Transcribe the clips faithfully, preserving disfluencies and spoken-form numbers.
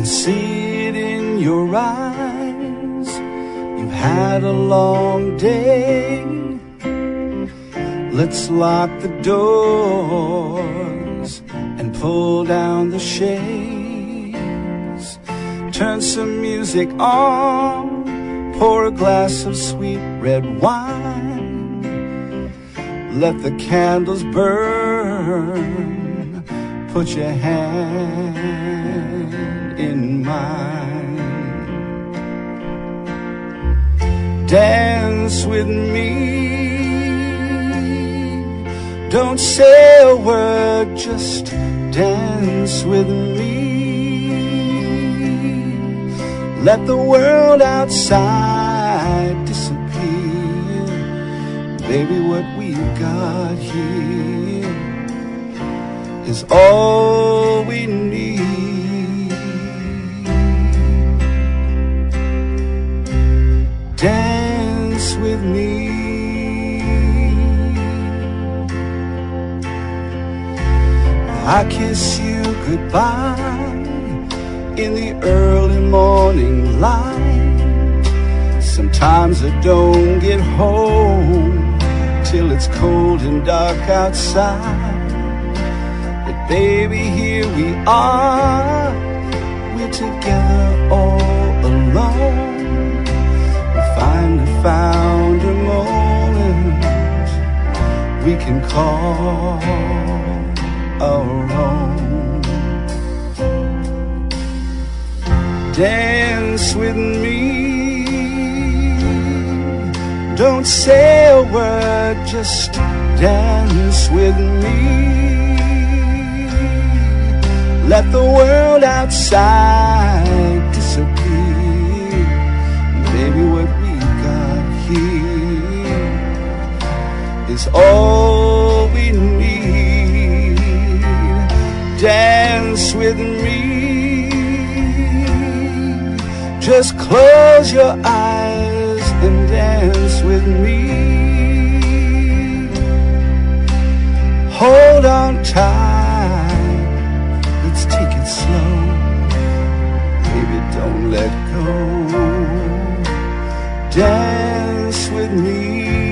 see it in your eyes. You've had a long day. Let's lock the doors and pull down the shades. Turn some music on, pour a glass of sweet red wine. Let the candles burn, put your hand in mine. Dance with me. Don't say a word, just dance with me. Let the world outside disappear. Baby, what we've got here is all we need. Dance with me. I kiss you goodbye in the early morning light. Sometimes I don't get home till it's cold and dark outside. But baby, here we are, we're together all alone. We finally found a moment we can call our own. Dance with me. Don't say a word, just dance with me. Let the world outside disappear. Baby, what we got here is all we need. Dance with me. Just close your eyes and dance with me. Hold on tight, let's take it slow. Baby, don't let go. Dance with me.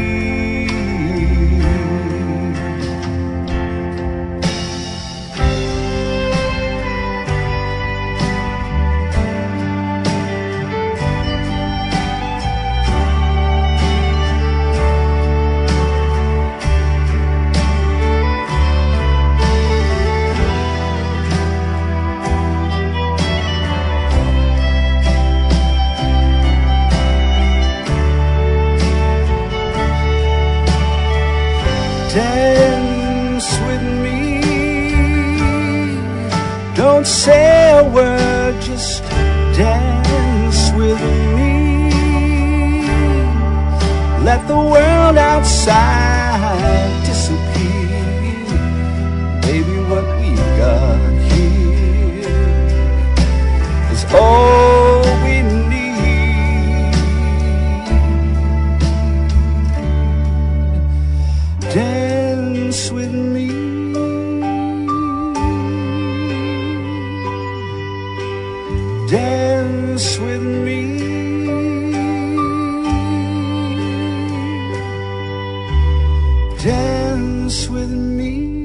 Dance with me. Don't say a word, just dance with me. Let the world outside disappear. Baby, what we got here is all we need. Dance with me. Dance with me. Dance with me.